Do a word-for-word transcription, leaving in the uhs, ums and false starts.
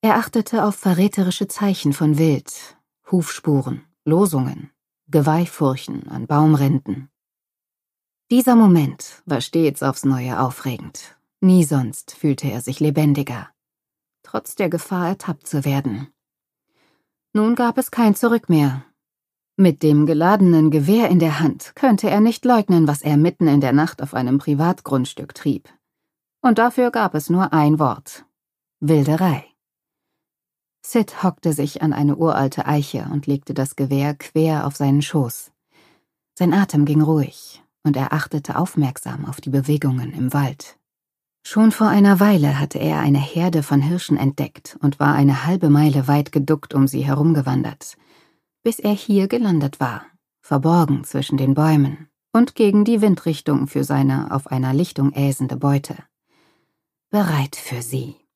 Er achtete auf verräterische Zeichen von Wild, Hufspuren, Losungen, Geweihfurchen an Baumrinden. Dieser Moment war stets aufs Neue aufregend. Nie sonst fühlte er sich lebendiger, trotz der Gefahr, ertappt zu werden. Nun gab es kein Zurück mehr. Mit dem geladenen Gewehr in der Hand könnte er nicht leugnen, was er mitten in der Nacht auf einem Privatgrundstück trieb. Und dafür gab es nur ein Wort: Wilderei. Sid hockte sich an eine uralte Eiche und legte das Gewehr quer auf seinen Schoß. Sein Atem ging ruhig, und er achtete aufmerksam auf die Bewegungen im Wald. Schon vor einer Weile hatte er eine Herde von Hirschen entdeckt und war eine halbe Meile weit geduckt um sie herumgewandert, bis er hier gelandet war, verborgen zwischen den Bäumen und gegen die Windrichtung für seine auf einer Lichtung äsende Beute. Bereit für sie.